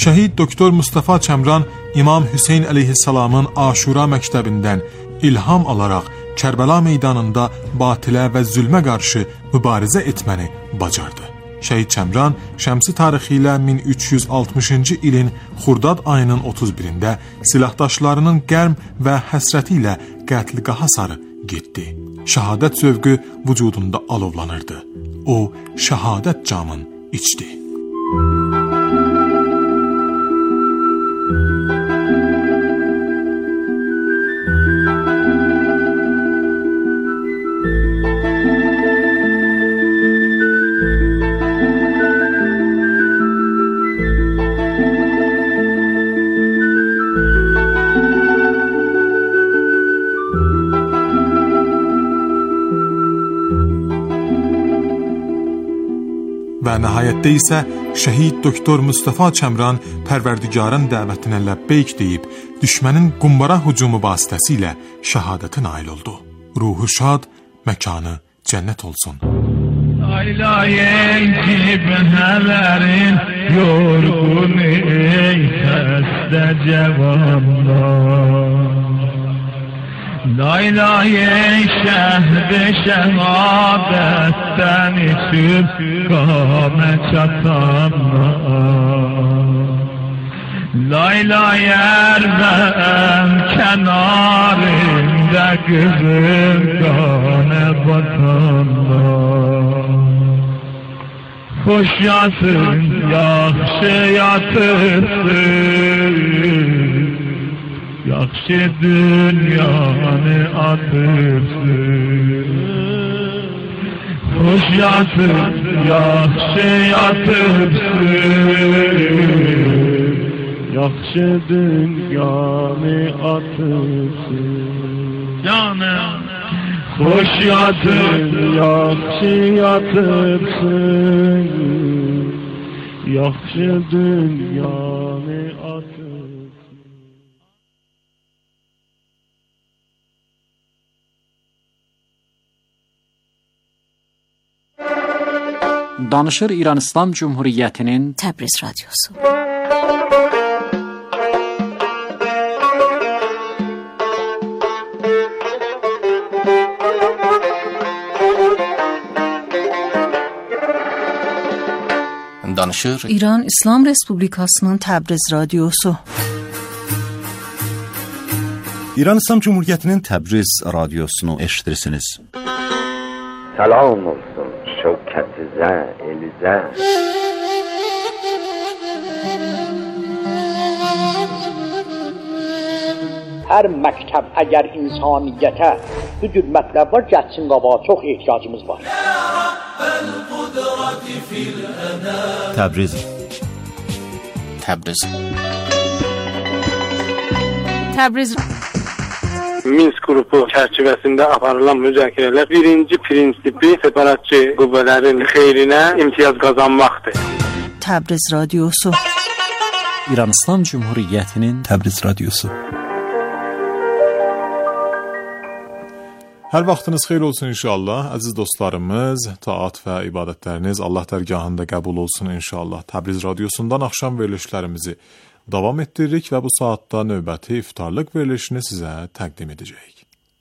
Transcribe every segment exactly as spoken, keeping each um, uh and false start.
Şəhid doktor Mustafa Çəmran İmam Hüseyn əleyhissalamın Aşura məktəbindən ilham alaraq Kərbəla meydanında batilə və zülmə qarşı mübarizə etməni bacardı. Şəhid Çəmran şəmsi tarixi ilə min üç yüz altmışıncı ilin Xurdad ayının otuz birində silahdaşlarının qərm və həsrəti ilə qətliqaha sarı getdi. Şəhadət zövqü vücudunda alovlanırdı. O, şəhadət camın içdi. Və nəhayətdə isə şəhid doktor Mustafa Çəmran Pərverdigarın dəvətinə ləbbeyk deyib, düşmənin qumbara hücumu vasitəsilə şəhadətə nail oldu. Ruhu şad, məkanı cənnət olsun. Aylayın cibhələrin yorğun ey xəstə cavanlar. Laylayın şəhd-i şəhadətdən içib qamə çatanlar. Laylayər vəm kənarında qızım qanə batanlar. Xoş yasın, yaxşı yatırsın, yaxşı dünyanı atırsın. Xoş yatır, yaxşı yatırsın, yaxşı dünyanı atırsın. Canım. Xoş yatır, yaxşı yatırsın, yaxşı dünyanı atırsın. Danışır İran İslam Cumhuriyyətinin Təbriz Radyosu. Danışır İran İslam Respublikasının Təbriz Radyosu. İran İslam Cumhuriyyətinin Təbriz Radiosunu eşitirsiniz. Salam olsun şevketizə, elizə. Hər məktəb əgər insaniyyətə bu cür mətləb var, gəlsin qabağa, çox ehtiyacımız var. Təbriz Təbriz Təbriz Minsk qrupu çərçivəsində aparılan müzakirələr birinci prinsipi separatçı qüvvələrin xeyrinə imtiyaz qazanmaqdır. Təbriz Radyosu. İran İslam Cumhuriyyətinin Təbriz Radyosu. Hər vaxtınız xeyir olsun inşallah. Əziz dostlarımız, taat və ibadətləriniz Allah dərgahında qəbul olsun inşallah. Təbriz Radyosundan axşam verilişlərimizi davam etdiririk və bu saatda növbəti iftarlıq verilişini sizə təqdim edəcəyik.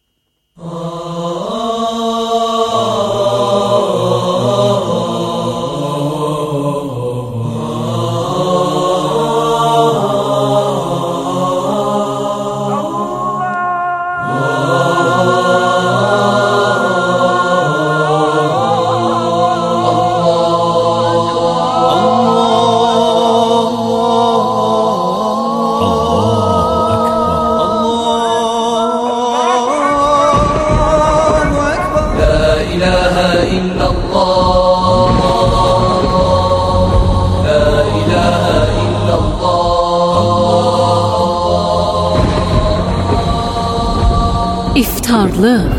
İftarlı.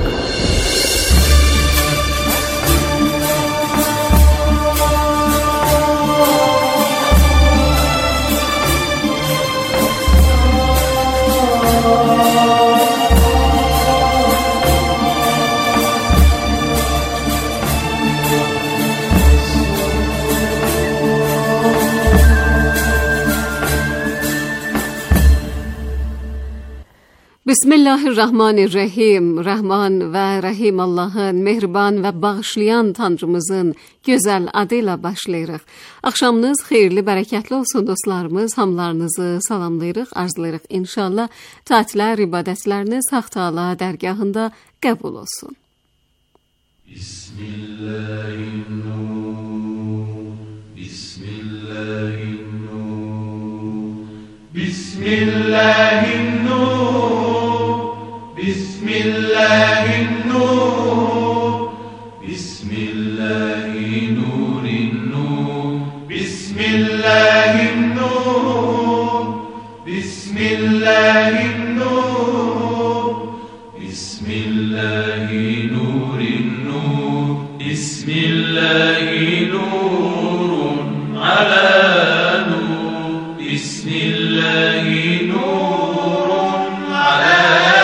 Bismillahirrahmanirrahim. Rəhman və Rəhim Allahın, mehriban və bağışlayan Tanrımızın gözəl adıyla başlayırıq. Axşamınız xeyirli, bərəkətli olsun dostlarımız. Hamılarınızı salamlayırıq, arzulayırıq. İnşallah tatillər, ibadətləriniz Haq Taala dərgahında qəbul olsun. Bismillahirrahmanirrahim. Bismillahirrahmanirrahim. Bismillahirrahmanirrahim. Bismillahirrahmanirrahim. Bismillahirrahmanirrahim. Bismillahirrahmanirrahim. Bismillahirrahmanirrahim. Bismillahirrahmanirrahim. Bismillahirrahmanirrahim. Ala nur. Bismillahirrahmanirrahim. Ala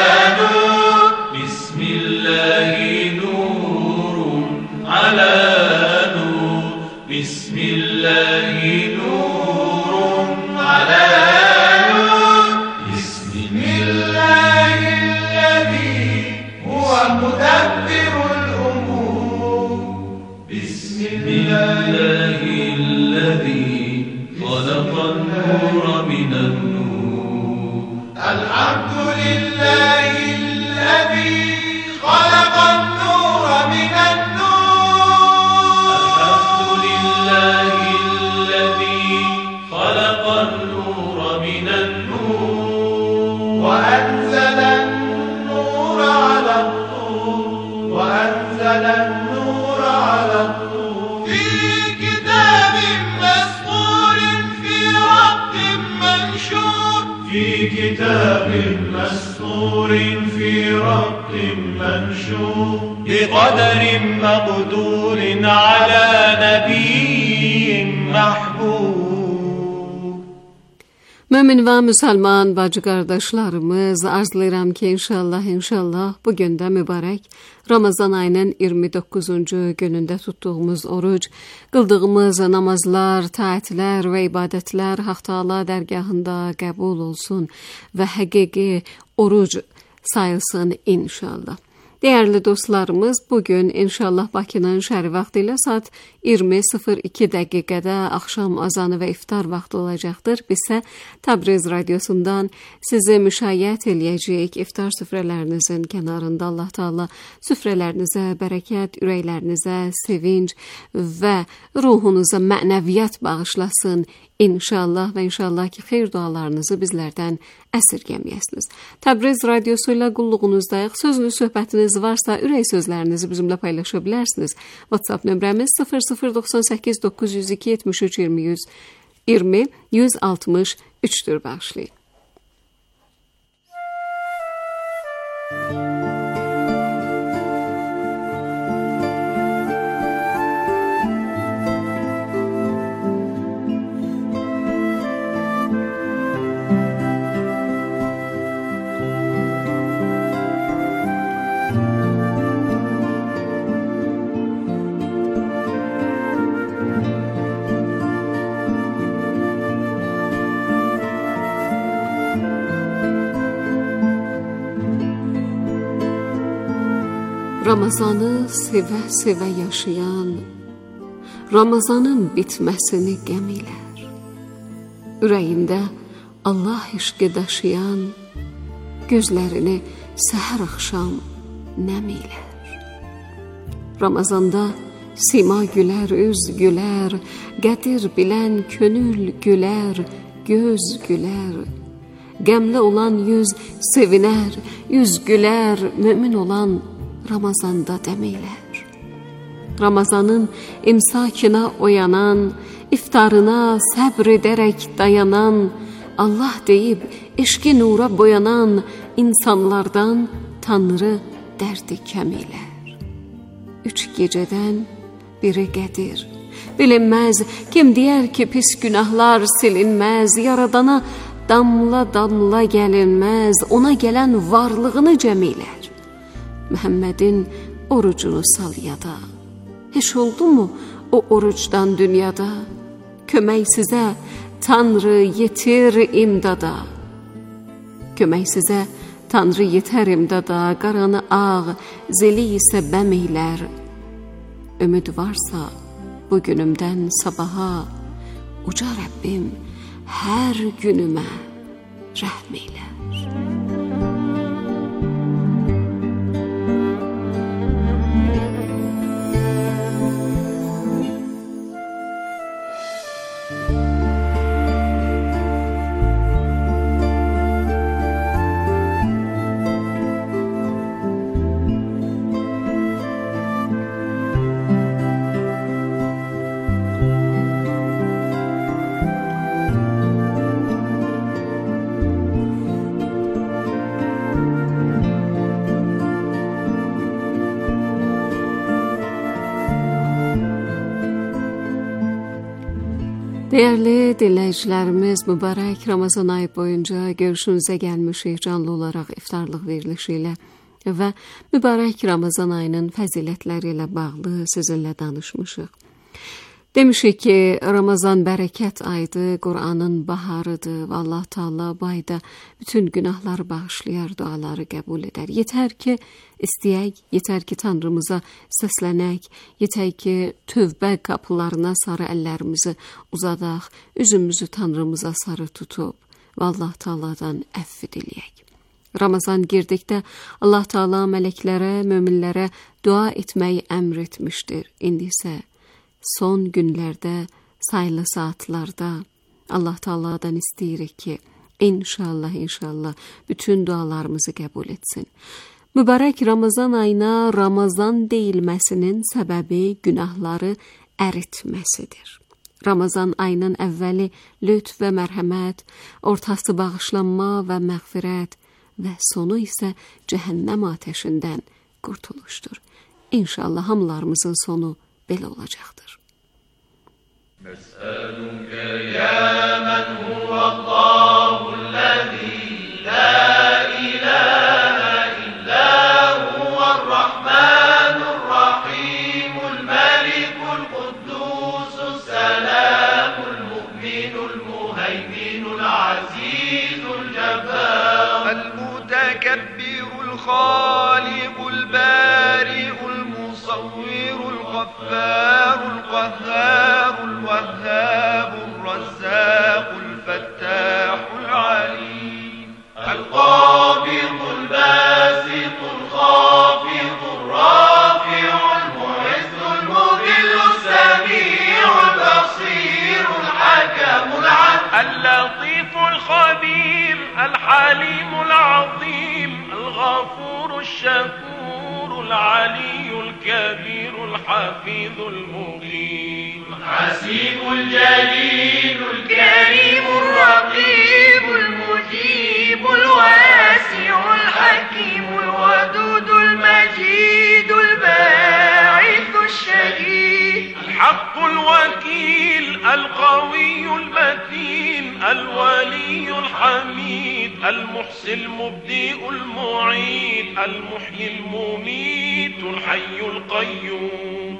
كتاب مسطور في رق منشور بقدر مقدور على نبي محبوب. Mömin və müsəlman bacı qardaşlarımız, arzulayıram ki, inşallah, inşallah bu gündə mübarək Ramazan ayının iyirmi doqquzuncu günündə tutduğumuz oruc, qıldığımız namazlar, taatlər və ibadətlər Haq Taala dərgahında qəbul olsun və həqiqi oruc sayılsın inşallah. Değerli dostlarımız, bugün inşallah Bakının şəhəri vaxtı ilə saat iyirmi sıfır iki dəqiqədə axşam azanı və iftar vaxtı olacaqdır. Biz isə Təbriz radiosundan sizi müşayiət eləyəcəyik. İftar süfrələrinizin kənarında Allah Taala süfrələrinizə bərəkət, ürəklərinizə sevinç və ruhunuza mənəviyyat bağışlasın İnşallah və inşallah ki, xeyir dualarınızı bizlərdən əsirgəməyəsiniz. Təbriz radiosu ilə qulluğunuzdayıq. Sözünüz, söhbətiniz varsa, ürək sözlərinizi bizimlə paylaşa bilərsiniz. WhatsApp nömrəmiz sıfır sıfır doxsan səkkiz doqquz yüz iki yetmiş üç iyirmi yüz iyirmi yüz altmış üçdür bağışlayın. Ramazanı sevə-sevə yaşayan, Ramazanın bitməsini qəm ilər. Ürəyində Allah eşqi daşıyan, gözlərini səhər axşam nəm ilər. Ramazanda sima gülər, üz gülər, qədir bilən könül gülər, göz gülər. Qəmli olan yüz sevinər, yüz gülər, mömin olan Ramazanda demeyler. Ramazanın imsakına oyanan, iftarına səbr edərək dayanan, Allah deyib eşqi nura boyanan insanlardan Tanrı dərdi kəm elər. Üç gecədən biri qədir. Bilinməz, kim deyər ki pis günahlar silinməz, yaradana damla damla gəlinməz, ona gələn varlığını cəm elər. Məhəmmədin orucunu sal yada. Heç oldu mu o orucdan dünyada? Kömək sizə Tanrı yetir imdada. Kömək sizə Tanrı yetərimdə da, qaranı ağ, zeli isə bəm eylər. Ümid varsa, bu günümdən sabaha, uca Rəbbim hər günümə rəhm eylər. Değerli dinləyicilərimiz, mübarək Ramazan ayı boyunca görüşünüzə gəlmişik canlı olaraq iftarlıq verilişi ilə və mübarək Ramazan ayının fəzilətləri ilə bağlı sizinlə danışmışıq. Demişik ki, Ramazan bərəkət ayıdır, Qur'anın baharıdır və Allah Teala bu ayda bütün günahları bağışlayar, duaları qəbul edər. Yetər ki, istəyək, yetər ki, Tanrımıza səslənək, yetər ki, tövbə qapılarına sarı əllərimizi uzadaq, üzümüzü Tanrımıza sarı tutub və Allah Teala'dan əfv diləyək. Ramazan girdikdə Allah Teala mələklərə, möminlərə dua etməyi əmr etmişdir. İndi isə son günlərdə, sayılı saatlarda Allah Teala'dan istəyirik ki, inşallah, inşallah bütün dualarımızı qəbul etsin. Mübarək Ramazan ayına Ramazan deyilməsinin səbəbi günahları əritməsidir. Ramazan ayının əvvəli lütf və mərhəmət, ortası bağışlanma və məğfirət və sonu isə cəhənnəm ateşindən qurtuluşdur. İnşallah hamılarımızın sonu belə olacaqdır. نسألك يا من هو الله الذي لا إله إلا هو الرحمن الرحيم الملك القدوس السلام المؤمن المهيمن العزيز الجبار المتكبر الخالق البارئ المصور الغفار القهار الوهاب الرزاق الفتاح العليم القابض الباسط الخافض الرافع المعز المذل السميع البصير الحكم العدل اللطيف الخبير الحليم العظيم الغفور الشكور العلي الكبير الحفيظ المغيث الحسيب الجليل الكريم الرقيب المجيب الواسع الحكيم الودود المجيد الباعث الشهيد الحق الوكيل القوي المتين الولي الحميد المحصي المبدئ المعيد المحيي المميت الحي القيوم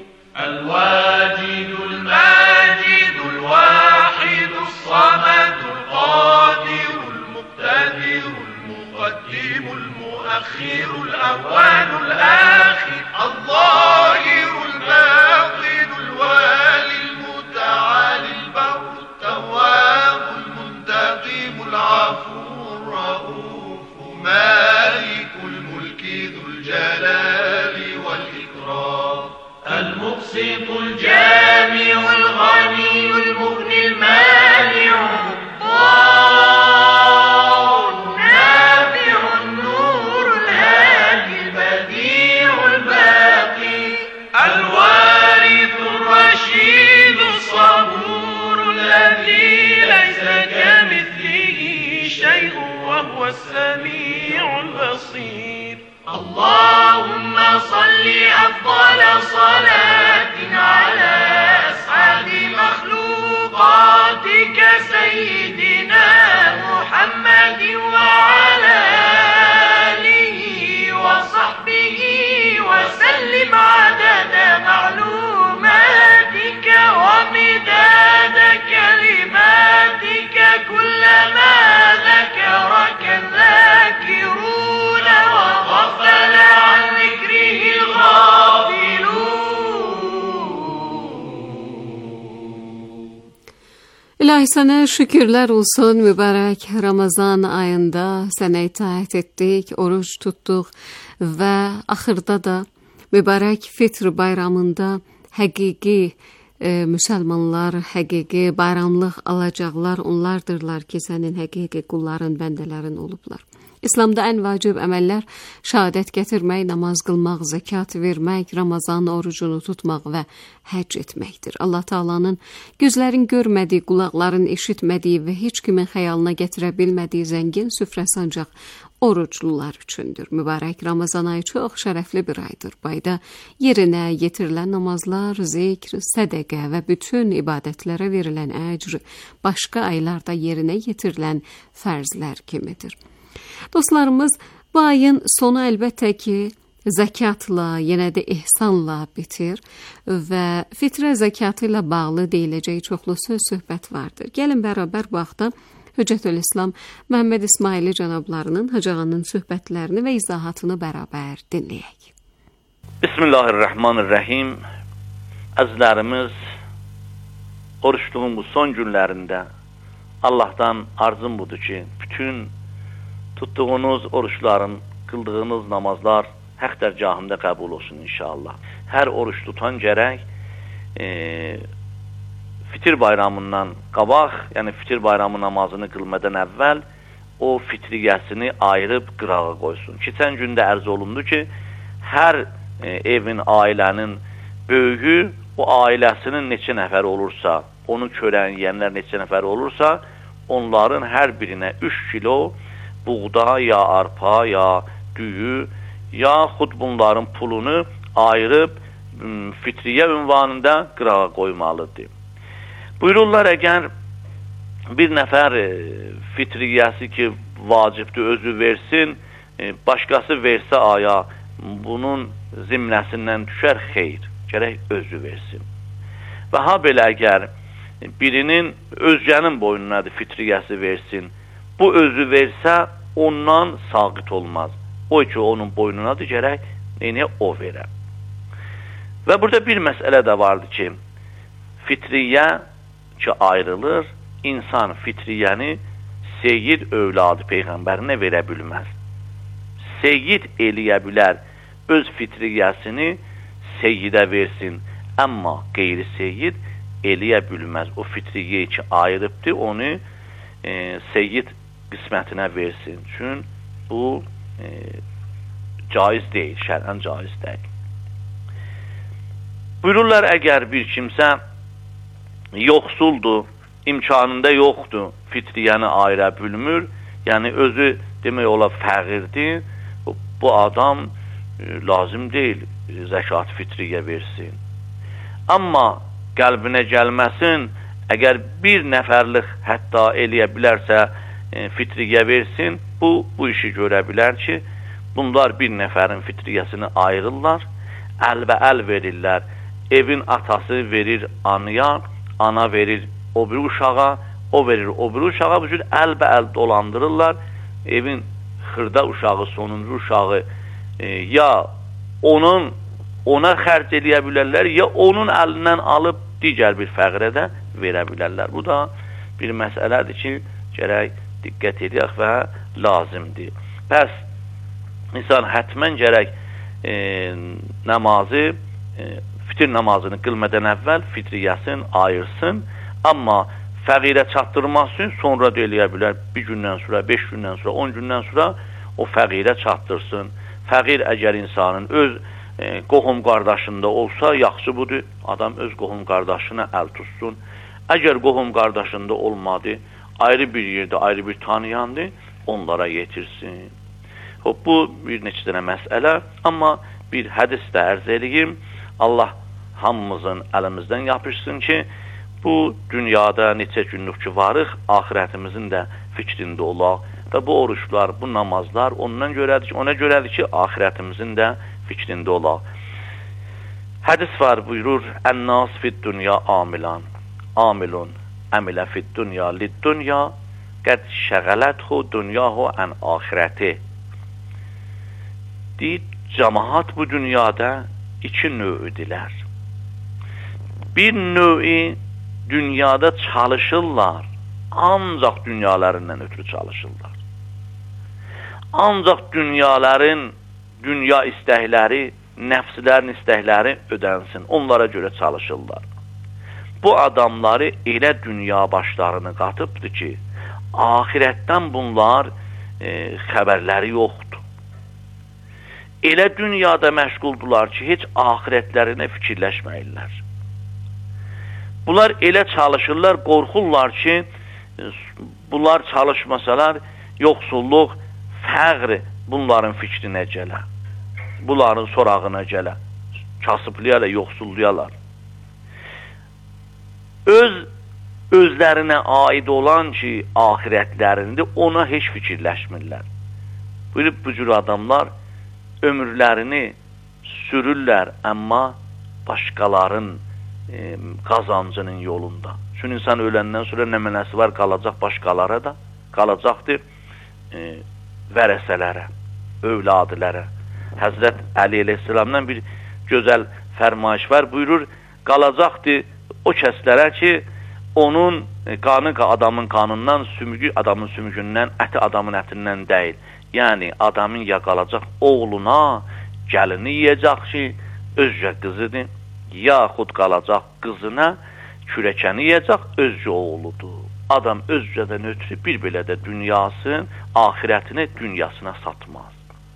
الواجد الماجد الواحد الصمد القادر المقتدر المقدم المؤخر الأول الآخر الظاهر الباطن الوالي المتعالي البر التواب المنتقم العفو الرؤوف مالك الملك ذو الجلال والإكرام المقسط الجامع الغني المغني المانع الضار النافع النور الهادي البديع الباقي الوارث الرشيد الصبور الذي ليس كمثله شيء وهو السميع البصير اللهم صل أفضل صلاة على أسعد مخلوقاتك سيدنا محمد وعلى آله وصحبه وسلم عدد معلوماتك ومداد كلماتك كلما ذكرك الذاكرون Ay sənə şükürlər olsun, mübarək Ramazan ayında sənə itaət etdik, oruç tutduq və axırda da mübarək Fitr bayramında həqiqi e, müsəlmanlar, həqiqi bayramlıq alacaqlar onlardırlar ki, sənin həqiqi qulların, bəndələrin olublar. İslamda ən vacib əməllər şəhadət gətirmək, namaz qılmaq, zəkat vermək, Ramazan orucunu tutmaq və həcc etməkdir. Allah Taala'nın gözlərin görmədiyi, qulaqların eşitmədiyi və heç kimin xəyalına gətirə bilmədiyi zəngin süfrəsi ancaq oruclular üçündür. Mübarək Ramazan ayı çox şərəfli bir aydır. Bu ayda yerinə yetirilən namazlar, zikr, sədəqə və bütün ibadətlərə verilən əcr başqa aylarda yerinə yetirilən fərzlər kimidir. Dostlarımız, bu ayın sonu əlbəttə ki, zəkatla, yenə də ihsanla bitir və fitrə zəkatı ilə bağlı deyiləcək çoxlu söz söhbət vardır. Gəlin bərabər bu vaxtda Hüccətül-İslam Məhəmməd İsmaili cənablarının Hacağanın söhbətlərini və izahatını bərabər dinləyək. Bismillahirrahmanirrahim. Əzizlərimiz, oruçluğun bu son günlərində Allahdan arzum budur ki, bütün tutduğunuz oruçların, qıldığınız namazlar həq dərgahında qəbul olsun inşallah. Hər oruç tutan gərək e, fitir bayramından qabaq, yəni fitir bayramı namazını qılmadan əvvəl o fitriyyəsini ayırıb qırağa qoysun. Keçən gündə ərz olundu ki, hər e, evin, ailənin böyüyü o ailəsinin neçə nəfər olursa, onu körən, yiyənlər neçə nəfər olursa, onların hər birinə üç kilo buğda, ya arpa, ya düyü, yaxud bunların pulunu ayırıb fitriyə ünvanında qırağa qoymalıdır. Buyururlar, əgər bir nəfər fitriyyəsi ki, vacibdir, özü versin, başqası versə aya, bunun zimnəsindən düşər, xeyr, gərək özü versin. Və ha belə əgər birinin özgənin boynunadır fitriyyəsi versin, bu özü versə, ondan saqit olmaz. O ki, onun boynunadır, gərək neyini o verər. Və burada bir məsələ də vardır ki, fitriyyə ki, ayrılır, insan fitriyyəni seyyid övladı Peyğəmbərinə verə bilməz. Seyyid eləyə bilər, öz fitriyyəsini seyyidə versin, amma qeyri seyyid eləyə bilməz. O fitriyyə ki, ayrıbdır, onu e, seyyid qismətinə versin. Çünki bu e, caiz deyil, şərən caiz deyil. Buyururlar, əgər bir kimsə yoxsuldur, imkanında yoxdur, fitriyyəni ayıra bilmir, yəni özü demək ola fəqirdir, bu adam e, lazım deyil zəkat fitriyyə versin. Amma qəlbinə gəlməsin, əgər bir nəfərlik hətta eləyə bilərsə, fitriyyə versin, bu, bu işi görə bilər ki, bunlar bir nəfərin fitriyyəsini ayırırlar, əlbə-əl verirlər, evin atası verir anaya, ana verir o bir uşağa, o verir o bir uşağa, bu cür əlbə-əl dolandırırlar, evin xırda uşağı, sonuncu uşağı e, ya onun ona xərc eləyə bilərlər, ya onun əlindən alıb digər bir fəqirə də verə bilərlər. Bu da bir məsələdir ki, gərək diqqət edək və lazımdır. Bəs insan hətmən gərək e, namazı, e, fitir namazını qılmadan əvvəl fitriyyəsini ayırsın, amma fəqirə çatdırmaq üçün sonra da eləyə bilər, bir gündən sonra, beş gündən sonra, on gündən sonra o fəqirə çatdırsın. Fəqir əgər insanın öz e, qohum qardaşında olsa, yaxşı budur, adam öz qohum qardaşına əl tutsun. Əgər qohum qardaşında olmadı, ayrı bir yerdə, ayrı bir tanıyandı, onlara yetirsin. Hop, bu bir neçə dənə məsələ, amma bir hədis də ərz edeyim. Allah hamımızın əlimizdən yapışsın ki, bu dünyada neçə günlük ki varıq, ahirətimizin də fikrində olaq və bu oruçlar, bu namazlar ondan görədir ki, ona görədir ki, ahirətimizin də fikrində olaq. Hədis var, buyurur, Ən-nas fid-dünya amilan, amilun, əmilə fid-dünya lid-dünya, qəd şəğələthu dünyahu ən ahirəti. Deyir, cəmaat bu dünyada iki növdülər. Bir növü dünyada çalışırlar, ancaq dünyalarından ötürü çalışırlar. Ancaq dünyaların, dünya istəkləri, nəfslərin istəkləri ödənsin. Onlara görə çalışırlar. Bu adamları elə dünya başlarını qatıbdır ki, ahirətdən bunlar e, xəbərləri yoxdur. Elə dünyada məşğuldular ki, heç ahirətlərinə fikirləşməyirlər. Bunlar elə çalışırlar, qorxurlar ki, bunlar çalışmasalar, yoxsulluq, fəqr bunların fikrinə gələ. Bunların sorağına gələ. Kasıblayarlar, yoxsullayarlar. Öz, özlərinə aid olan ki, ahirətlərində ona heç fikirləşmirlər. Buyurub, bu cür adamlar ömürlərini sürürlər, amma başqaların e, qazancının yolunda. Çünki insan öləndən sonra nə mənəsi var, qalacaq başqalara da, qalacaqdır e, vərəsələrə, övladılərə. Həzrət Əli əleyhissalamdan bir gözəl fərmayış var, buyurur, qalacaqdır o kəslərə ki, onun qanı adamın qanından, sümüyü adamın sümüyündən, əti adamın ətindən deyil. Yəni, adamın ya qalacaq oğluna, gəlini yiyəcək ki, özcə qızıdır, yaxud qalacaq qızına, kürəkəni yiyəcək, özcə oğludur. Adam özcədən ötürü bir belə də dünyasın, ahirətini dünyasına satmaz.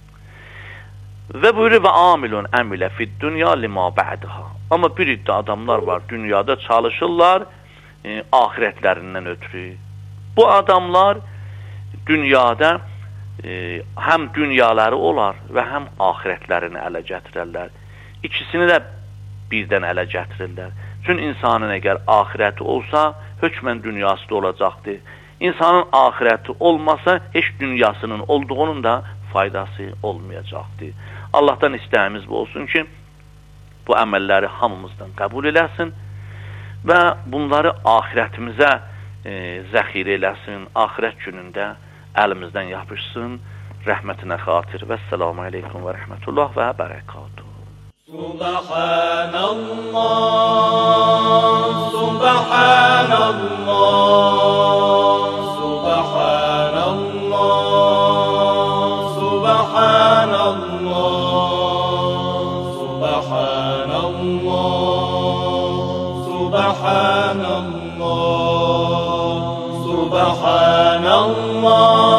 Və buyurur, və amilun əmilə fid dünya lima bə'diha. Amma bir iddə adamlar var, dünyada çalışırlar, e, ahirətlərindən ötürü. Bu adamlar dünyada e, həm dünyaları olar və həm ahirətlərini ələ gətirərlər. İkisini də birdən ələ gətirirlər. Çünki insanın əgər ahirəti olsa, hökmən dünyası da olacaqdır. İnsanın ahirəti olmasa, heç dünyasının olduğunun da faydası olmayacaqdır. Allahdan istəyimiz bu olsun ki, bu əməlləri hamımızdan qəbul eləsin və bunları ahirətimizə e, zəxirə eləsin, ahirət günündə əlimizdən yapışsın, rəhmətinə xatir. Və səlamu aleykum və rəhmətullah və bərəkatuhu. Subhanallah, Subhanallah, Subhanallah, Subhanallah, Subhanallah, Subhanallah, Subhanallah.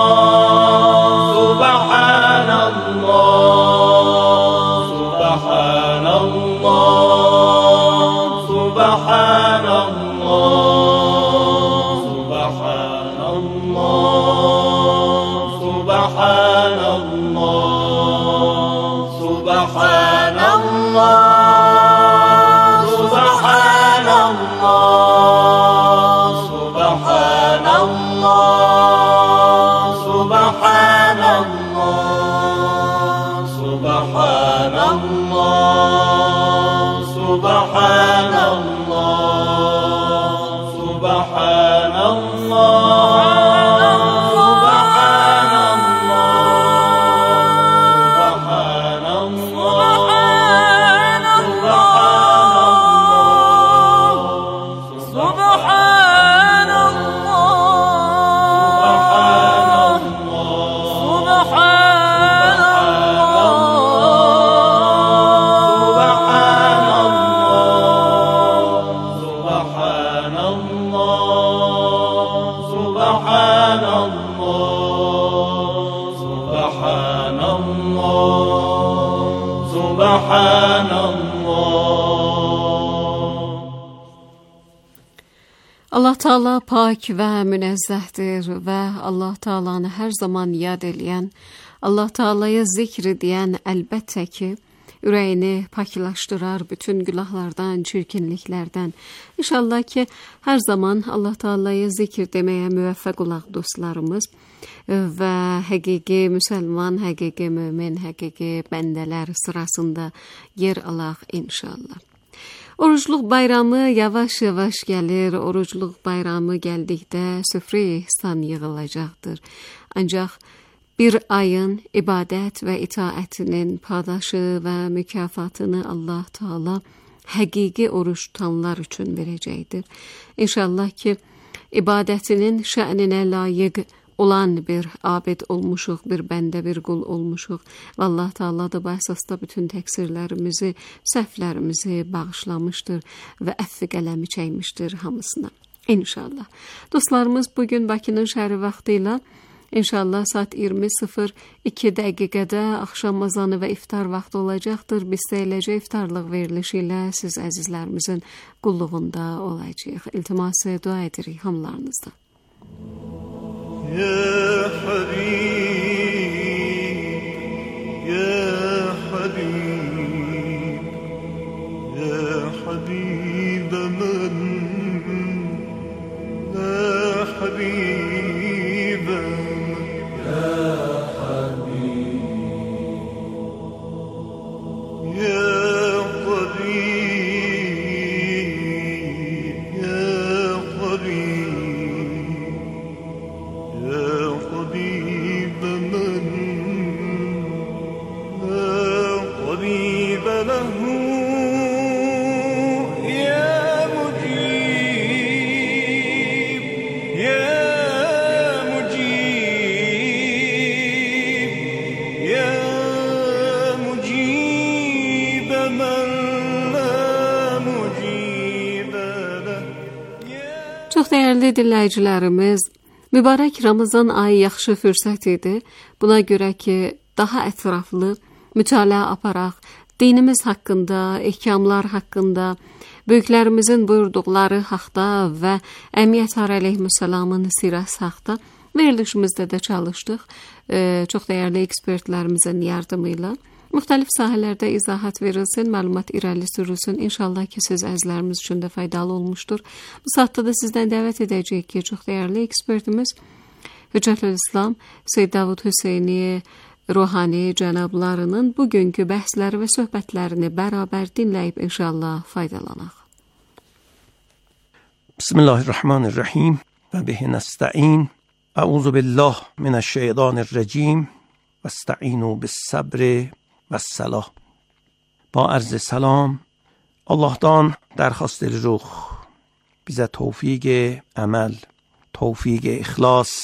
Allah Taala pak və münezzəhdir və Allah Taalanı hər zaman yad eləyən, Allah Taala'ya zikr edən əlbəttə ki, ürəyini paklaşdırar bütün günahlardan, çirkinliklərdən. İnşallah ki, hər zaman Allah Taala'ya zikr deməyə müvəffəq olaq dostlarımız və həqiqi müsəlman, həqiqi mömin, həqiqi bəndələr sırasında yer alaq inşallah. Orucluq bayramı yavaş-yavaş gəlir. Orucluq bayramı gəldikdə süfrə-i ihsan yığılacaqdır. Ancaq bir ayın ibadət və itaətinin padaşı və mükafatını Allah Taala həqiqi oruç tutanlar üçün verəcəkdir. İnşallah ki, ibadətinin şəninə layiq olan bir abid olmuşuq, bir bəndə, bir qul olmuşuq. Və Allah Teala da bu əsasda bütün təqsirlərimizi, səhvlərimizi bağışlamışdır və əfv qələmi çəkmişdir hamısına. İnşallah. Dostlarımız, bugün Bakının şəhəri vaxtı ilə İnşallah saat iyirmi iki dəqiqədə axşam azanı və iftar vaxtı olacaqdır. Biz də eləcə iftarlıq verilişi ilə siz əzizlərimizin qulluğunda olacağıq. İltiması dua edirik hamılarınızda. Ya Habib, Ya Habib, Ya Habib men, Ya Habib, Ya Habib, Ya Çox dəyərli dinləyicilərimiz, mübarək Ramazan ayı yaxşı fürsət idi. Buna görə ki, daha ətraflı mütaliə aparaq, dinimiz haqqında, ehkamlar haqqında, böyüklərimizin buyurduqları haqda və Əmiyyətər əleyhissalamın sirəsi haqda verilişimizdə də çalışdıq. Ee, çox dəyərli ekspertlərimizin yardımı ilə müxtəlif sahələrdə izahat verilsin, məlumat irəli sürülsün. İnşallah ki, siz əzizlərimiz üçün də faydalı olmuşdur. Bu saatda da sizdən dəvət edəcəyik ki, çox dəyərli ekspertimiz Hüccətülislam Seyyid Davud Hüseyni Ruhani cənablarının bugünkü bəhsləri və söhbətlərini bərabər dinləyib inşallah faydalanaq. Bismillahirrahmanirrahim və bihi nəstəin. Əuzu billah minəşşeytanirracim və estəinu bis-səbri və səlah. Ba arz salam, Allah'tan dərxast edirik bizə tövfiq əməl, tövfiq ixlas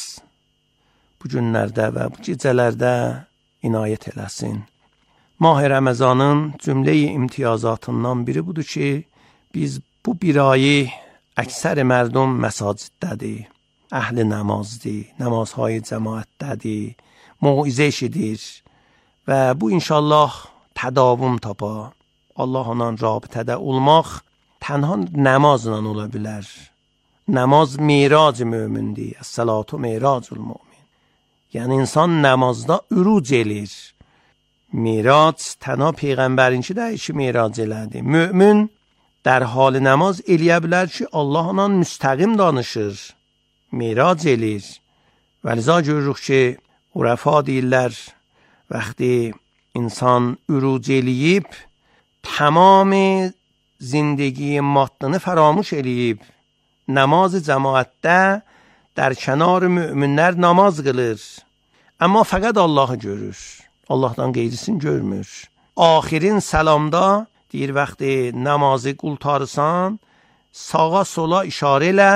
bu günlərdə və bu gecələrdə inayət eləsin. Mah-ı Ramazanın cümlə-i imtiyazatından biri budur ki, biz bu bir ayı əksər mərdum məsaciddədir, əhl-i namazdır, namazهای cəmaətdədir, موعظه eşidir və bu inşallah tədavüm tapa. Allahla rabitədə olmaq tənha namazla ola bilər. Namaz mirac mömindir. Əs-salatu miracul mömin. Yəni insan namazda üruc elir. Mirac tənha peyğəmbərinki də işi mirac elədi. Mömin در حال namaz eləyə bilər ki, Allahla müstəqim danışır. Mirac elir. Və liza görürük ki, urəfa deyirlər, vəxti insan üruc eləyib, tamam zindگی maddını faramuş eləyib, namaz cəmaətdə در kənar müminlər namaz qılır. Amma fəqət Allahı görür. Allahdan qeyrisini görmür. Axirin səlamda deyir, vəxti namazı qultarısan, sağa sola işarə elə,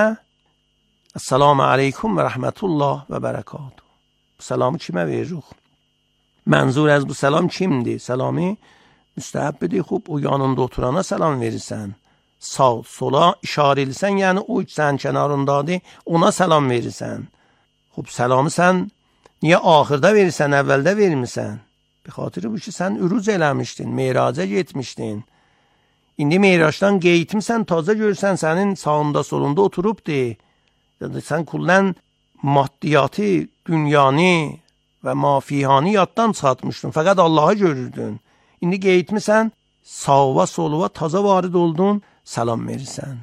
Esselamu aleyküm və rəhmətullah və bərəkatuhu. Bu selamı kimə veririk? Mənzur az bu selam kimdir? Selamı müstəhəbbidir. Xub, o yanında oturana selam verirsən. Sağ sola işarə edirsən, yəni o sən kənarındadır, ona selam verirsən. Xub, selamı sən niyə axırda verirsən, əvvəldə vermirsən? Bir xatırı bu ki, sən üruc eləmişdin, meyraca getmişdin. İndi meyracdan qeytmisən, taza görürsən, sənin sağında solunda oturubdur. Sən kullən maddiyatı, dünyanı və mafihani yaddan çıxartmışdın. Fəqət Allahı görürdün. İndi qeytmisən, sağva solva taza varid oldun, salam verirsən.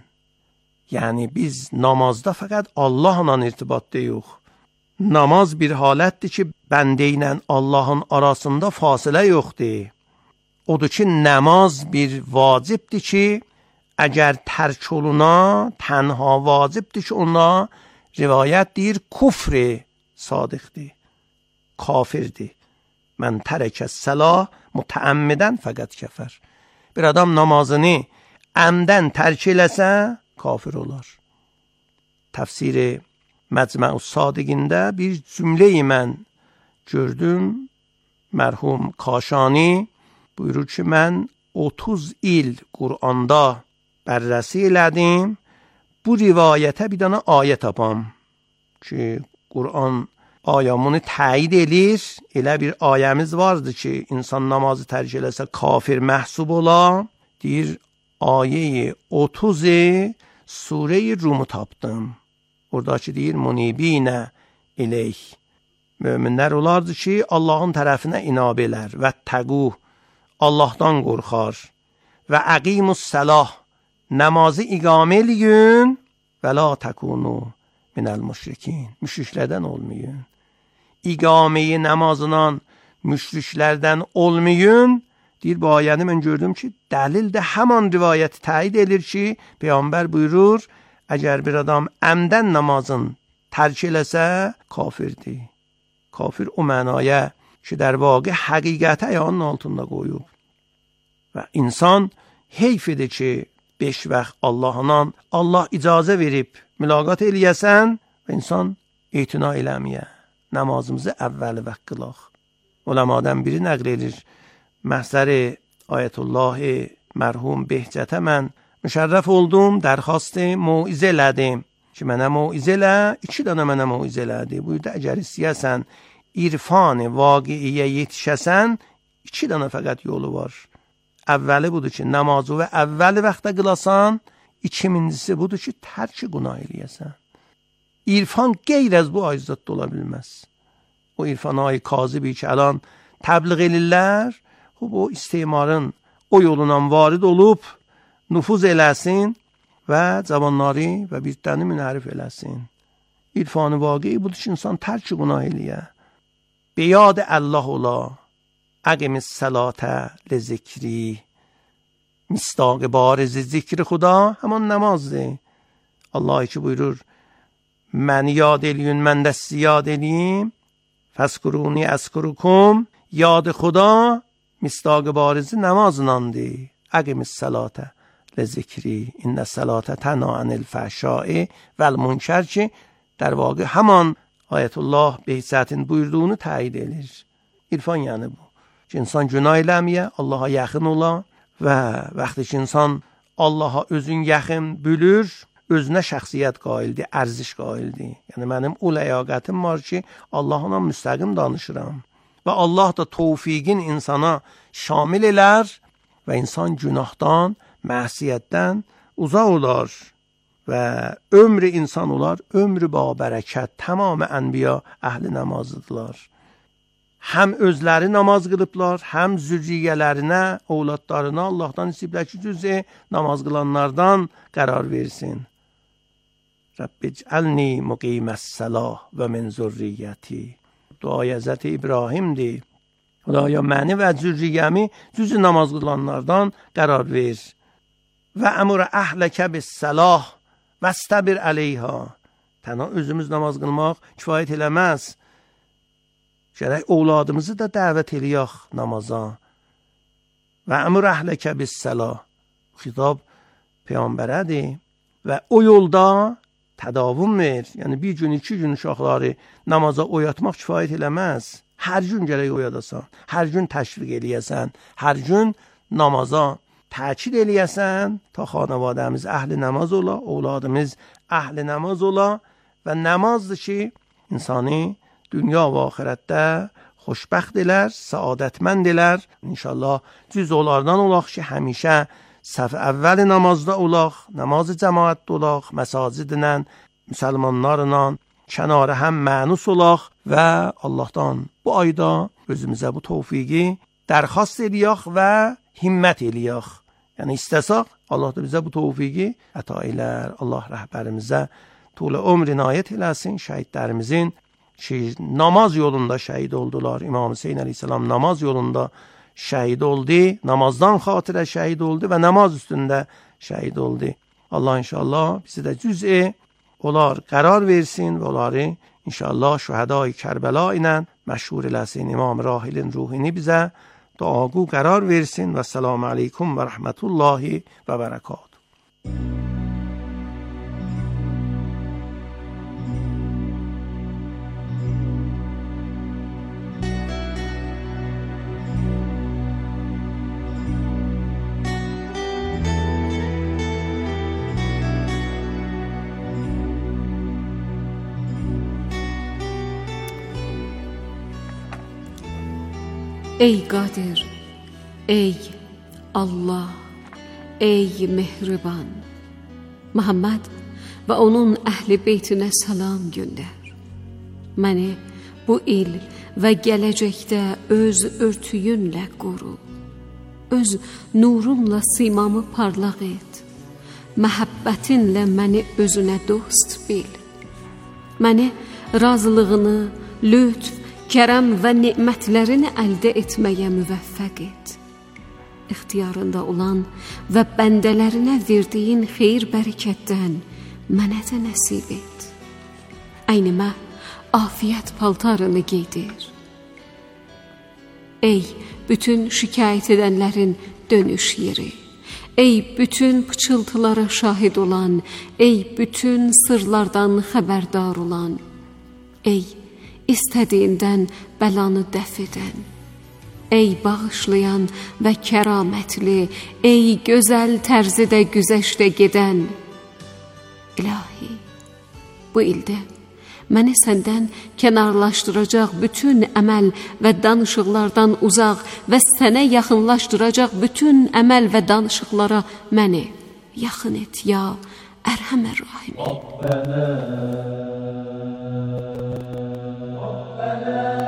Yəni biz namazda fəqət Allahla irtibatda yox. Namaz bir halətdir ki, bəndə ilə Allahın arasında fasilə yoxdur. Odur ki, namaz bir vacibdir ki, əgər tərk oluna, tənha vacibdir ki, ona rivayət deyir, kufr sadiqdir, kafirdir. Mən tərəkə səlah mütəəmmidən fəqət kəfər. Bir adam namazını əmdən tərk eləsə, kafir olar. tefsiri Məcmu Sadiqində bir cümleyi mən gördüm. Mərhum Kaşani buyurur ki, mən otuz il Qur'anda bərrəsi elədim. Bu rivayətə bir dənə ayə tapam ki, Qur'an ayamını təyid edir. Elə bir ayəmiz vardı ki, insan namazı tərk eləsə kafir məhsub ola. Deyir, ayə otuz Sure-i Rumu tapdım. Oradakı deyir, munibinə ileyh. Möminlər olardı ki, Allahın tərəfinə inab elər və təqu, Allahdan qorxar və əqimus səlah, namazı iqamə eləyin və la təkunu minəl müşrikin, müşriklərdən olmayın. İqaməyi namazından müşriklərdən olmayın. Deyir, bu ayəni mən gördüm ki, dəlil də həman rivayət təyid edir ki, Peyğəmbər buyurur, əgər bir adam əmdən namazın tərk eləsə, kafirdir. Kafir o mənaya ki, در واقع həqiqəti ayağının altında qoyub. Və insan heyf edir ki, beş vaxt Allah'la Allah icazə verib mülaqat eləyəsən və insan etina eləməyə. Namazımızı əvvəli vaxt qılaq. Ulamadan biri nəql edir. Məhzəri Ayətullah mərhum Behcətə mən müşərrəf oldum, dərxast mauizə elədim. Ki, mənə mauizə elə, iki dənə mənə mauizə elədi. Buyurdu, əgər istəyəsən irfan vaqiiyə yetişəsən, iki dənə fəqət yolu var. Əvvəli budur ki, namazı və əvvəli vaxtda qılasan, ikincisi budur ki, tərki günah eləyəsən. İrfan qeyr az bu acizzatda ola bilməz. O irfanayı kazibi ki, alan təbliğ elirlər, o istimarın o yolundan varid olub, nüfuz eləsin və cavanları və birdəni münərif eləsin. İrfanı vaqi budur ki, insan tərki günah eləyə. Biyad Allah ola, əqimis sələtə lezikri, mistaq bariz zikri xuda, həman namazdır. Allah ki buyurur, məni yad eləyin, mən də sizi yad eləyim, fəskuruni əskurukum, yad xuda, mistaq barizi namazınandır. Əqimis sələtə lezikri, innə sələtə təna anil fəhşai vəl münkər ki, در واقع همان آیت الله Behzətin buyurduğunu təyid edir. İrfan yəni bu. Ki, insan günah eləməyə, Allaha yaxın ola və vaxtı ki, insan Allaha özün yaxın bülür, özünə şəxsiyyət qaildir, ərziş qaildir. Yəni, mənim o ləyaqətim var ki, Allahla müstəqim danışıram. Və Allah da tövfiqin insana şamil elər və insan günahdan, məhsiyyətdən uzaq olar. Və ömrü insan olar, ömrü babərəkət, tamam ənbiya əhli namazıdırlar. Həm özləri namaz qılıblar, həm zürriyyələrinə, ovladlarına Allahdan istəyiblər ki, cüzə namaz qılanlardan qərar versin. Rəbbicəlni muqiməs-səlah və min zürriyyəti. Duay Həzrət İbrahimdir. Xudaya məni və zürriyyəmi cüzə namaz qılanlardan qərar ver. Və əmur əhləkə bis-səlah vəstəbir əleyha. Tənha özümüz namaz qılmaq kifayət eləməz. Gərək ovladımızı da dəvət eləyək namaza. Və əmur əhləkə bis-səlah. Xitab Peyğəmbərədir. Və o yolda tədavüm ver. Yəni bir gün, iki gün uşaqları namaza oyatmaq kifayət eləməz. Hər gün gərək oyadasan. Hər gün təşviq eləyəsən. Hər gün namaza təkid eləyəsən, ta xanavadəmiz əhli namaz ola, ovladımız əhli namaz ola və namazdır ki, insanı dünya və axirətdə xoşbəxt elər, səadətmənd elər. İnşallah cüz onlardan olaq ki, həmişə səf əvvəli namazda olaq, namazı cəmaətdə olaq, məsacidlə, müsəlmanlarla kənarı həm mənus olaq və Allahdan bu ayda özümüzə bu tövfiqi dərxast eləyək və himmət eləyək. Yəni istəsək, Allah da bizə bu tövfiqi əta elər. Allah rəhbərimizə tuğlə ömr inayət eləsin. Şəhidlərimizin ki, namaz yolunda şəhid oldular. İmam Hüseyin əleyhissalam namaz yolunda şəhid oldu. Namazdan xatirə şəhid oldu və namaz üstündə şəhid oldu. Allah inşallah bizi də cüz'i olar qərar versin və onları inşallah şühədai Kərbəla ilə məşhur eləsin. İmam Rahilin ruhini bizə duagu qərar versin və selamu aleykum və rəhmətullahi və bərəkatuhu. Ey Qadir, ey Allah, ey mehriban, Muhammed və onun əhli beytinə salam göndər. Məni bu il və gələcəkdə öz örtüyünlə qoru. Öz nurunla simamı parlaq et. Məhəbbətinlə məni özünə dost bil. Məni razılığını, lütf, kərəm və nemətlərini əldə etməyə müvəffəq et. İxtiyarında olan və bəndələrinə verdiyin xeyir bərəkətdən mənə də nəsib et. Əynimə afiyət paltarını geydir. Ey bütün şikayət edənlərin dönüş yeri, ey bütün pıçıltılara şahid olan, ey bütün sırlardan xəbərdar olan, ey istədiyindən bəlanı dəf edən, ey bağışlayan və kəramətli, ey gözəl tərzidə güzəşdə gedən, İlahi, bu ildə məni səndən kənarlaşdıracaq bütün əməl və danışıqlardan uzaq və sənə yaxınlaşdıracaq bütün əməl və danışıqlara məni yaxın et, ya Ərhəmər Rahim. Rabbənə, Rabbənə.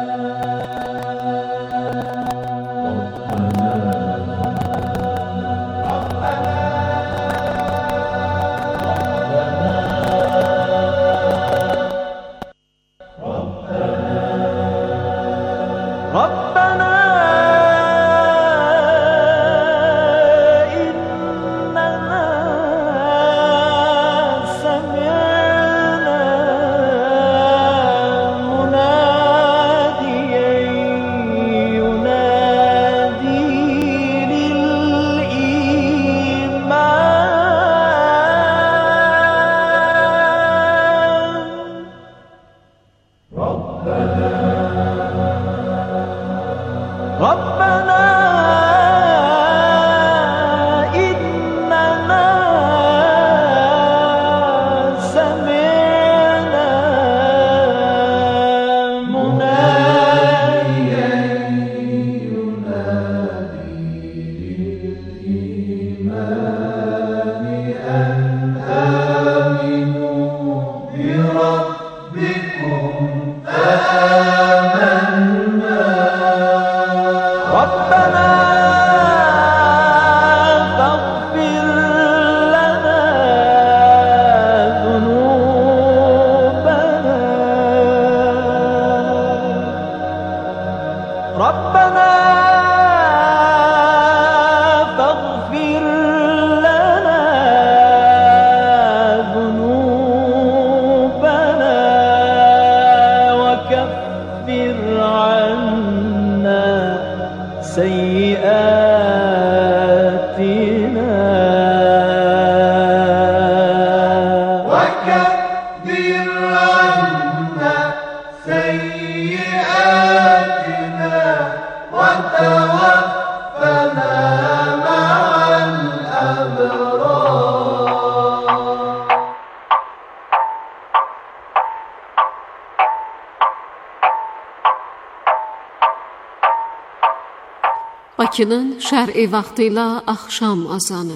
Bakının şər'i vaxtı ilə axşam azanı.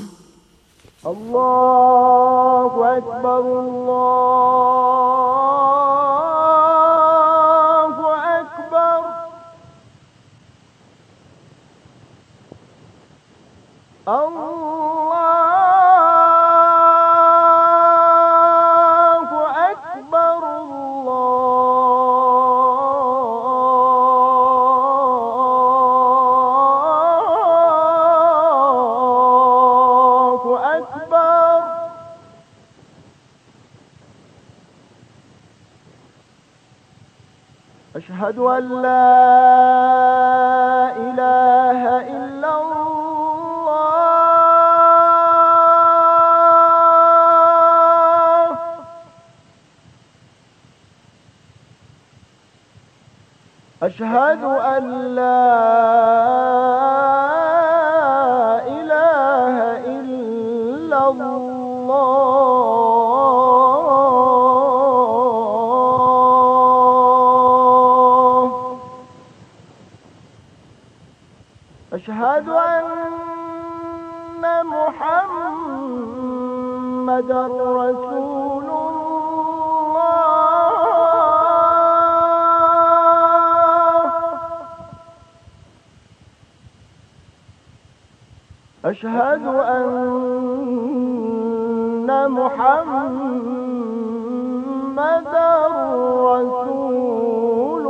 Allahu Ekber, Allahu Ekber. Allahu Ekber, Allahu Ekber. أشهد أن لا إله إلا الله. أشهد أن لا إله إلا الله. أشهد أن محمدًا رسول الله. أشهد أن محمدًا رسول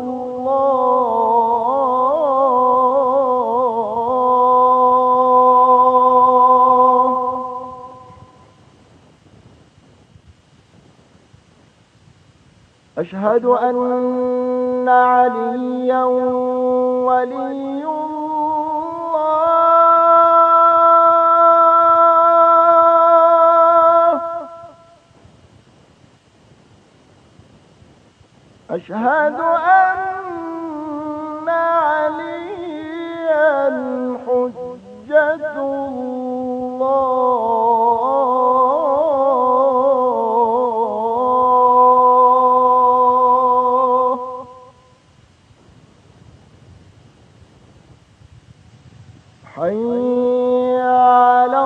أشهد أن عليا ولي الله. أشهد أن عليا حجة الله. حي على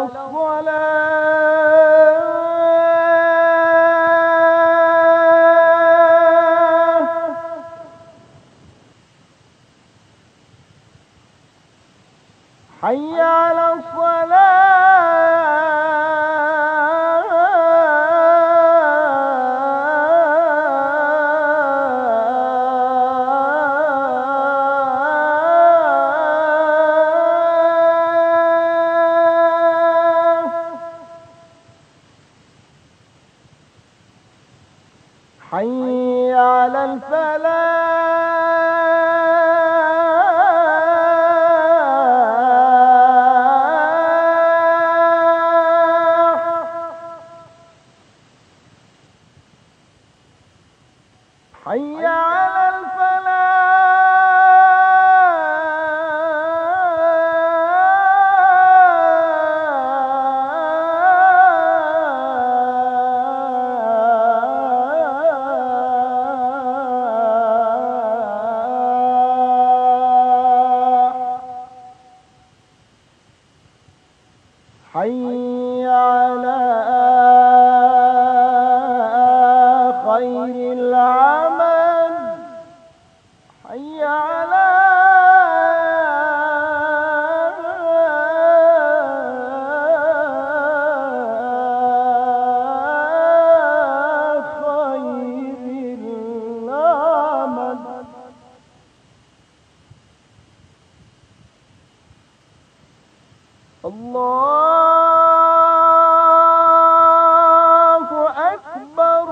الصلاة. حي على حي على الفلاح. حي على حي على خير العمل. حي على خير العمل. الله أكبر.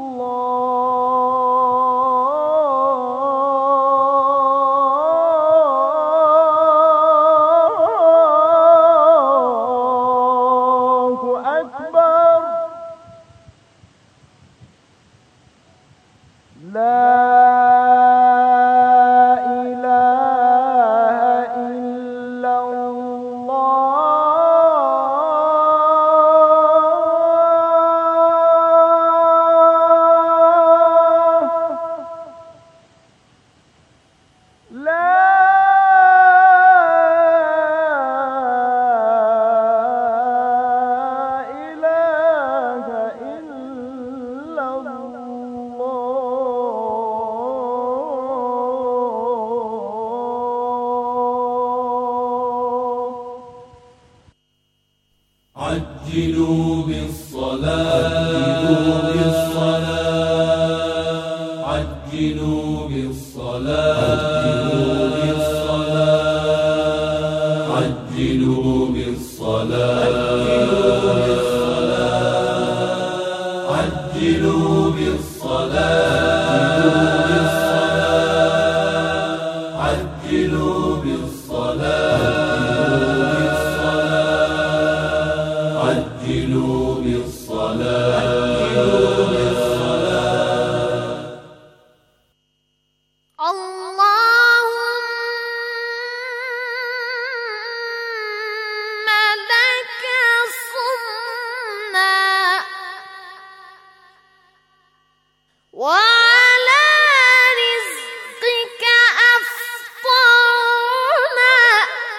الله أكبر. لا إله إلا الله. لا إله إلا الله. عجلوا بالصلاة عجلوا بالصلاة عجلوا بالصلاة عجلوا بالصلاة عجلوا بالصلاة عجلوا بالصلاة. اللهم لك صمنا وعلى رزقك أفطرنا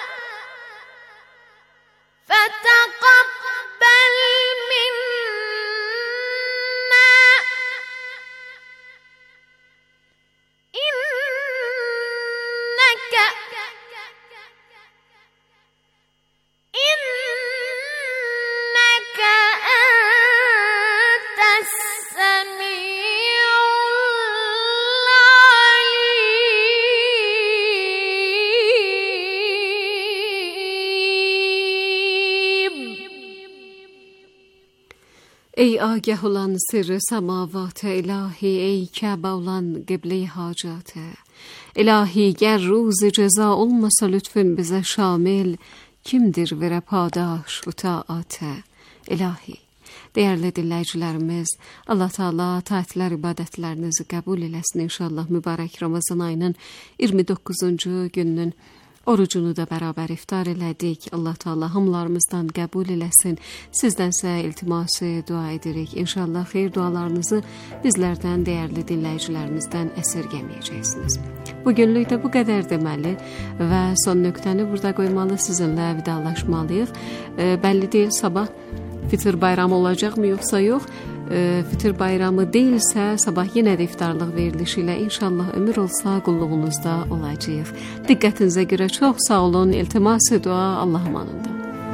ای آگه olan sırrı semavat ilahi, ey Kabe olan qiblə hacat. İlahi, ger روز ceza olmasa lütfün bize şamil, kimdir verə padaş bu taatə? İlahi. Değerli dinləyicilərimiz, Allah Teala taatlər, ibadətlərinizi qəbul eləsin inşallah. Mübarək Ramazan ayının iyirmi doqquzuncu gününün orucunu da bərabər iftar elədik. Allah Teala hamılarımızdan qəbul eləsin. Sizdənsə iltiması dua edirik. İnşallah xeyir dualarınızı bizlərdən, dəyərli dinləyicilərimizdən əsirgəməyəcəksiniz. Bugünlük də bu qədər deməli və son nöqtəni burada qoymalı, sizinlə vidalaşmalıyıq. E, bəlli deyil, sabah Fitr bayramı olacaqmı yoxsa yox? E, fitr bayramı deyilsə, sabah yenə də iftarlıq verilişi ilə inşallah ömür olsa qulluğunuzda olacağıq. Diqqətinizə görə çox sağ olun. İltiması dua Allah amanında.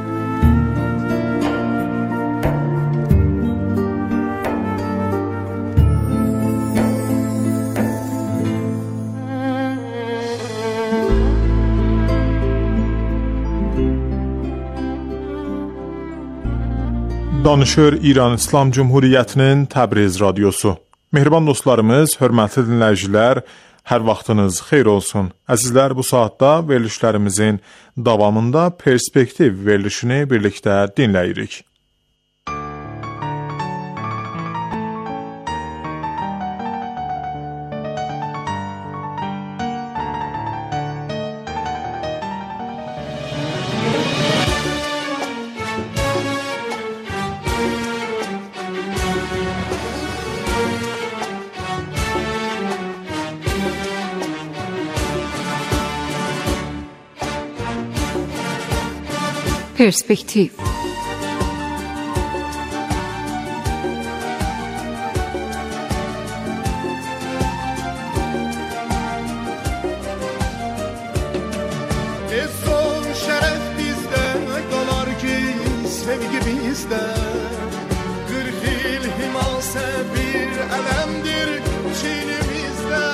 Danışır İran İslam Cumhuriyyətinin Təbriz radiosu. Mehriban dostlarımız, hörmətli dinləyicilər, hər vaxtınız xeyir olsun. Əzizlər, bu saatda verilişlərimizin davamında perspektiv verilişini birlikdə dinləyirik. Perspektiv. Son şeref bizde kalar ki sevgi bizde. Kırk yıl himase bir elemdir çiğnimizde.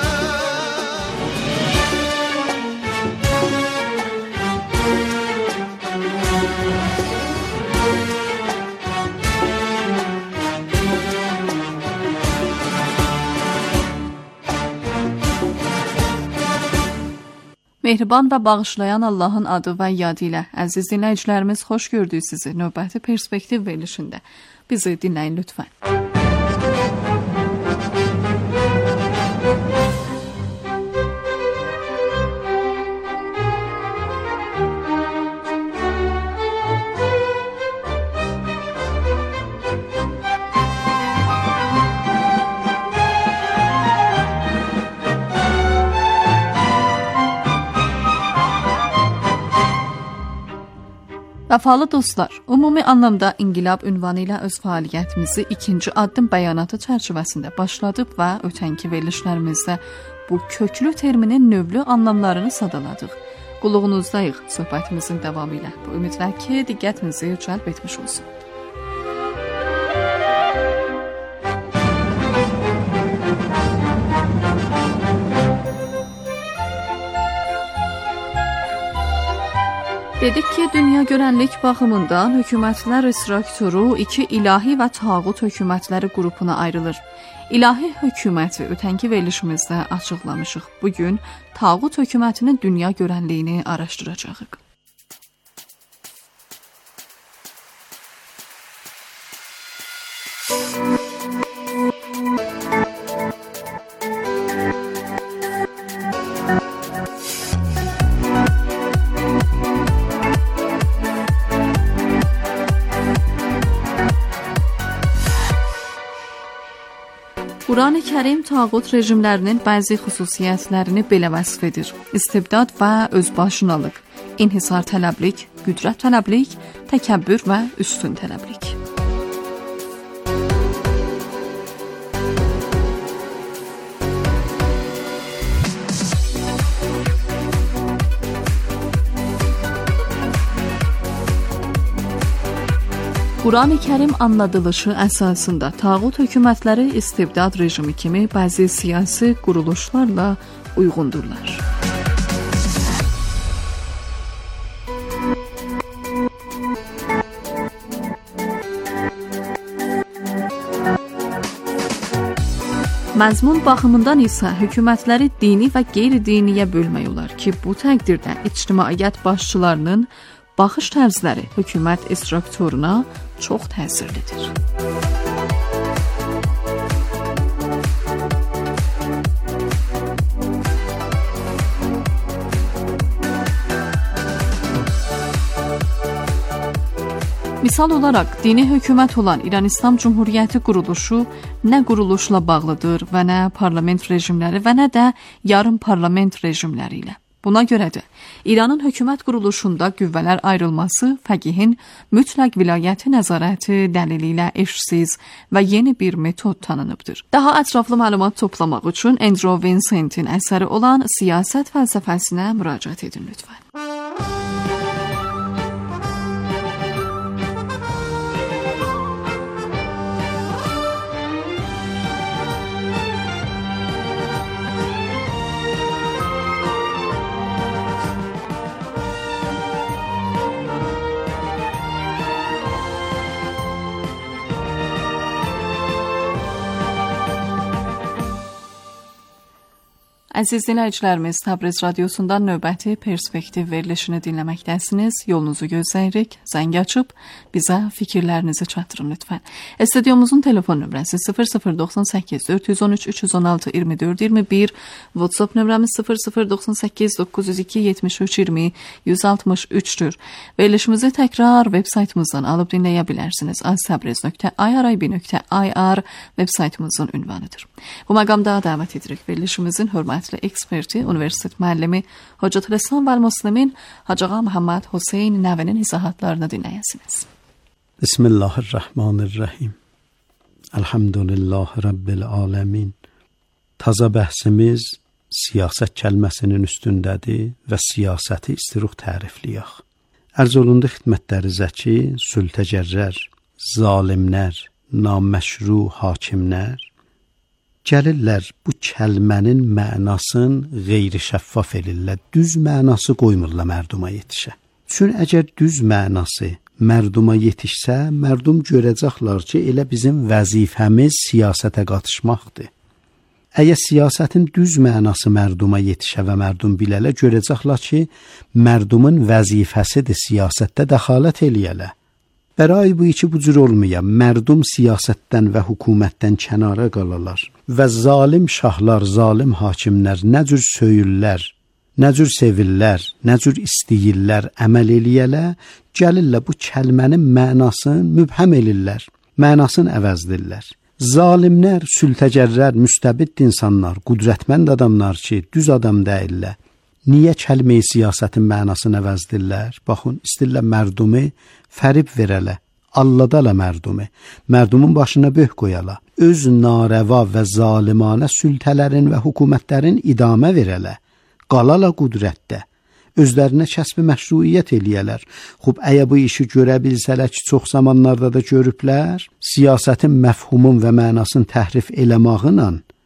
Mehriban və bağışlayan Allahın adı və yadı ilə. Əziz dinləyicilərimiz, xoş gördük sizi növbəti perspektiv verilişində. Bizi dinləyin lütfən. Vəfalı dostlar, ümumi anlamda inqilab ünvanı ilə öz fəaliyyətimizi ikinci addım bəyanatı çərçivəsində başladıq və ötənki verilişlərimizdə bu köklü terminin növlü anlamlarını sadaladıq. Qulluğunuzdayıq söhbətimizin davamı ilə. Bu ümidlər ki, diqqətinizi cəlb etmiş olsun. Dedik ki, dünya görənlik baxımından hökumətlər strukturu iki ilahi və tağut hökumətləri qrupuna ayrılır. İlahi hökuməti ötənki verilişimizdə açıqlamışıq. Bugün tağut hökumətinin dünya görənliyini araşdıracağıq. Qurani Kərim tağut rejimlərinin bəzi xüsusiyyətlərini belə vəsf edir. İstibdad və özbaşınalıq, inhisar tələblik, qüdrət tələblik, təkəbbür və üstün tələblik. Qurani Kərim anladılışı əsasında tağut hökumətləri istibdad rejimi kimi bəzi siyasi quruluşlarla uyğundurlar. Məzmun baxımından isə hökumətləri dini və qeyri-diniyə bölmək olar ki, bu təqdirdə ictimaiyyət başçılarının baxış tərzləri hökumət strukturuna çox təsirlidir. Misal olaraq, dini hökumət olan İran İslam Cumhuriyyəti quruluşu nə quruluşla bağlıdır və nə parlament rejimləri və nə də yarım parlament rejimləri ilə. Buna görə də İranın hökumət quruluşunda qüvvələr ayrılması fəqihin mütləq vilayəti nəzarəti dəlili ilə eşsiz və yeni bir metod tanınıbdır. Daha ətraflı məlumat toplamaq üçün Andrew Vincent'in əsəri olan Siyasət fəlsəfəsinə müraciət edin lütfən. Əziz dinləyicilərimiz, Təbriz radiosundan növbəti perspektiv verilişini dinləməkdəsiniz. Yolunuzu gözləyirik. Zəng açıb bizə fikirlərinizi çatdırın lütfən. Studiomuzun telefon nömrəsi sıfır sıfır doxsan səkkiz dörd yüz on üç üç yüz on altı iyirmi dörd iyirmi bir, WhatsApp nömrəmiz sıfır sıfır doxsan səkkiz doqquz yüz iki yetmiş üç iyirmi yüz altmış üçdür. Verilişimizi təkrar veb saytımızdan alıb dinləyə bilərsiniz. aztabriz nöqtə irib nöqtə ir veb saytımızın ünvanıdır. Bu məqamda dəvət edirik verilişimizin hörmətli eksperti, universitet müəllimi Hocatül İslam və Müslimin Hacı Ağa Məhəmməd Hüseyn Nəvinin izahatlarını dinləyəsiniz. Bismillahirrahmanirrahim. Elhamdülillahi Rabbil aləmin. Taza bəhsimiz siyasət kəlməsinin üstündədir və siyasəti istiruq tərifləyək. Ərz olundu xidmətlərizə ki, sültəcərrər, zalimlər, naməşru hakimlər gəlirlər bu kəlmənin mənasını qeyri-şəffaf edirlər. Düz mənası qoymurlar mərduma yetişə. Çünki əgər düz mənası mərduma yetişsə, mərdum görəcəklər ki, elə bizim vəzifəmiz siyasətə qatışmaqdır. Əgər siyasətin düz mənası mərduma yetişə və mərdum bilələ, görəcəklər ki, mərdumun vəzifəsidir siyasətdə dəxalət eləyələ. Bəray bu iki bu cür olmayan, mərdum siyasətdən və hökumətdən kənara qalalar və zalim şahlar, zalim hakimlər nə cür söyürlər, nə cür sevirlər, nə cür istəyirlər, əməl eləyələ, gəlirlər bu kəlmənin mənasını mübhəm elirlər, mənasını əvəzdirlər. Zalimlər, sültəcərlər, müstəbid insanlar, qudrətmənd adamlar ki, düz adam deyirlər. Niyə kəlmə-i siyasətin mənasını əvəzdirlər? Baxın, istirlər mərdumu fərib verələ, alladala mərdumu, mərdumun başına böh qoyala, öz narəva və zalimanə sültələrin və hökumətlərin idamə verələ, qalala qudrətdə, özlərinə kəsbi məşruiyyət eləyələr. Xub, əyə bu işi görə bilsələr ki, çox zamanlarda da görüblər, siyasətin məfhumun və mənasını təhrif eləmağıyla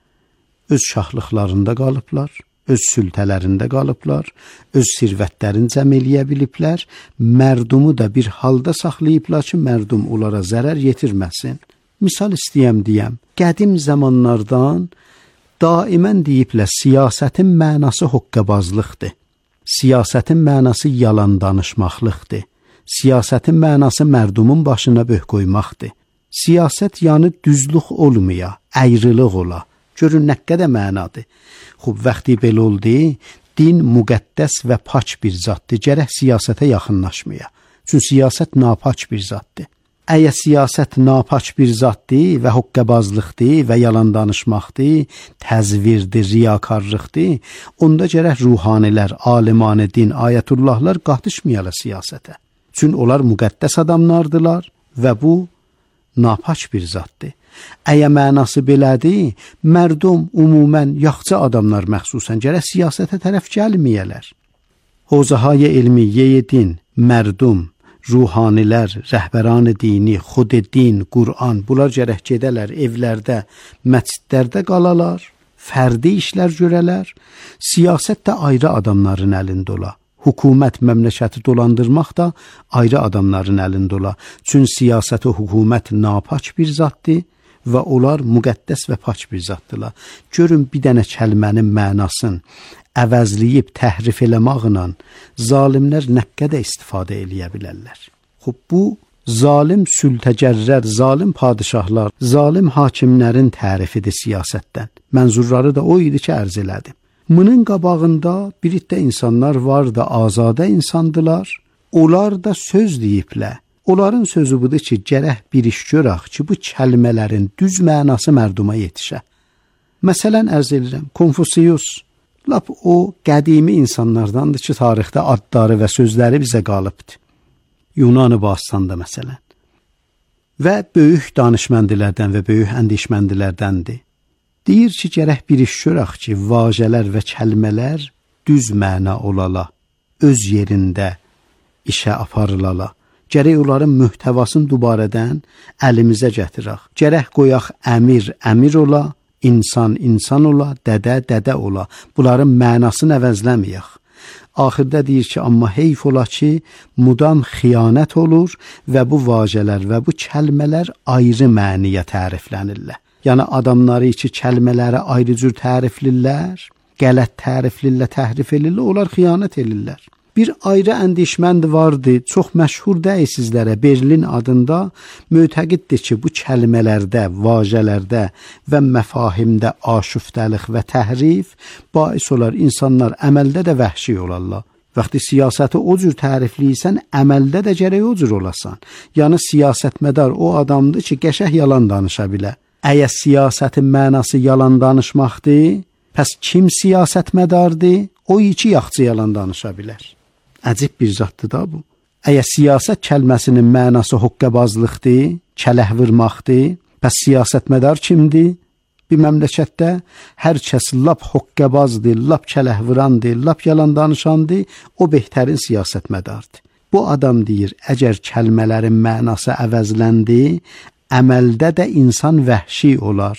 öz şahlıqlarında qalıblar, öz sültələrində qalıblar, öz sirvətlərini cəm eləyə biliblər, mərdumu da bir halda saxlayıblar ki, mərdum onlara zərər yetirməsin. Misal istəyəm deyəm, qədim zamanlardan daimən deyiblər, siyasətin mənası hoqqabazlıqdır, siyasətin mənası yalan danışmaqlıqdır, siyasətin mənası mərdumun başına böh qoymaqdır. Siyasət yanı düzlük olmaya, əyrılıq ola. Görün, nə qədər mənadır. Xub, vaxtı belə oldu, din müqəddəs və paç bir zatdır, gərək siyasətə yaxınlaşmaya. Çünki siyasət napaç bir zatdır. Əgər siyasət napaç bir zatdır və hoqqabazlıqdır və yalan danışmaqdır, təzvirdir, riyakarlıqdır, onda gərək ruhanilər, alimanə din, ayətullahlar qatışmayalar siyasətə. Çünki onlar müqəddəs adamlardılar və bu napaç bir zatdır. Əgər mənası belədir, mərdum umumən yaxçı adamlar məxsusən gərək siyasətə tərəf gəlməyələr. Hozahaya ilmiyyə din, mərdum, ruhanilər, rəhbəran dini, xud din, Qur'an, bunlar gərək gedələr evlərdə, məscidlərdə qalalar, fərdi işlər görələr, siyasət də ayrı adamların əlində ola. Hökumət məmləkəti dolandırmaq da ayrı adamların əlində ola. Çünki siyasət və hökumət napaç bir zatdır və onlar müqəddəs və pak bir zatdırlar. Görün bir dənə kəlmənin mənasını əvəzləyib təhrif eləməklə zalimlər nə qədər istifadə eləyə bilərlər. Xub bu zalim sültəcərlər, zalim padişahlar, zalim hakimlərin tərifidir siyasətdən. Mənzurları da o idi ki, ərz elədim. Bunun qabağında bir itdə insanlar var da azadə insandılar. Onlar da söz deyiblər. Onların sözü budur ki, gərək bir iş görək ki, bu kəlmələrin düz mənası mərduma yetişə. Məsələn, ərz edirəm, Konfusiyus, lap o qədimi insanlardandır ki, tarixdə adları və sözləri bizə qalıbdır. Yunanı Bağıstanda məsələn. Və böyük danışməndilərdən və böyük əndişməndilərdəndir. Deyir ki, gərək bir iş görək ki, vacələr və kəlmələr düz məna olala, öz yerində işə aparılala. Gərək onların mühtəvasını dubarədən əlimizə gətirək. Gərək qoyaq əmir, əmir ola, insan, insan ola, dədə, dədə ola. Bunların mənasını əvəzləməyək. Axırda deyir ki, amma heyf ola ki, mudam xiyanət olur və bu vacələr və bu kəlmələr ayrı məniyə təriflənirlər. Yəni adamları ki, kəlmələri ayrı cür təriflirlər, qələt təriflirlər, təhrif edirlər, onlar xiyanət edirlər. Bir ayrı əndişmənd vardı, çox məşhur deyil sizlərə, Berlin adında, mötəqiddir ki, bu kəlmələrdə, vacələrdə və məfahimdə aşüftəlik və təhrif bais olar, insanlar əməldə də vəhşi olarlar. Vaxtı siyasəti o cür tərifləyirsən, əməldə də gərək o cür olasan. Yəni siyasətmədar o adamdır ki, qəşəh yalan danışa bilər. Əgər siyasətin mənası yalan danışmaqdır, pəs kim siyasətmədardır? O iki yaxçı yalan danışa bilər. Əcib bir zatdır da bu. Əgər siyasət kəlməsinin mənası hoqqəbazlıqdır, kələh vurmaqdır, pəs siyasətmədar kimdir? Bir məmləkətdə hər kəs lap hoqqəbazdır, lap kələh vurandır, lap yalan danışandır, o behtərin siyasətmədardır. Bu adam deyir, əgər kəlmələrin mənası əvəzləndi, əməldə də insan vəhşi olar.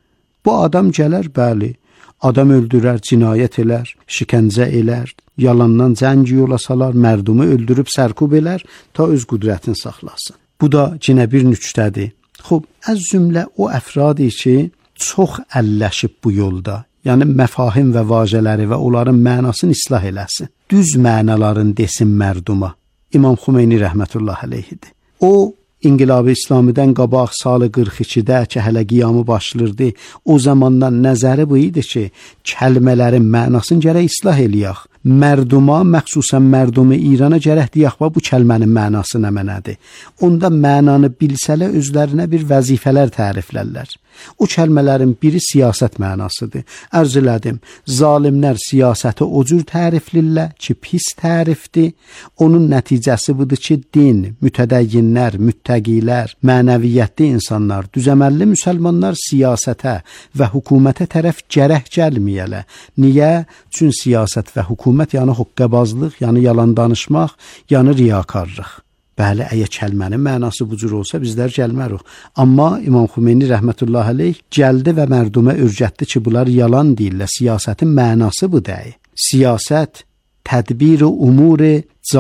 Bu adam gələr, bəli, adam öldürər, cinayət elər, şikəncə elər, yalandan cəng yola salar, mərdumu öldürüb sərkub elər, ta öz qüdrətini saxlasın. Bu da cinə bir nüktədir. Xub, əz cümlə o əfradi ki, çox əlləşib bu yolda, yəni məfahim və vacələri və onların mənasını islah eləsin. Düz mənaların desin mərduma. İmam Xümeyni rəhmətullah əleyhidir. O, İnqilab-ı İslamidən qabaq salı qırx ikidə ki, hələ qiyamı başlırdı, o zamandan nəzəri bu idi ki, kəlmələrin mənasını gərək islah eləyək. Mərduma, məxsusən mərdumu İrana gərək deyək, bu kəlmənin mənası nə mənədir. Onda mənanı bilsələ özlərinə bir vəzifələr təriflərlər. O kəlmələrin biri siyasət mənasıdır. Ərz elədim, zalimlər siyasəti o cür təriflirlər ki, pis tərifdir. Onun nəticəsi budur ki, din, mütədəyyinlər, müttəqilər, mənəviyyətli insanlar, düzəməlli müsəlmanlar siyasətə və hökumətə tərəf gərək gəlməyələ. Niyə? Çün siyasət və hökumət yəni hoqqəbazlıq, yəni yalan danışmaq, yəni riyakarlıq. Bəli, əgər kəlmənin mənası bu cür olsa bizlər gəlmərik. Amma İmam Xümeyni rəhmətullah əleyh gəldi və mərdumə örgətdi ki, bunlar yalan deyirlər. Siyasətin mənası bu deyil. Siyasət tədbir-i umuri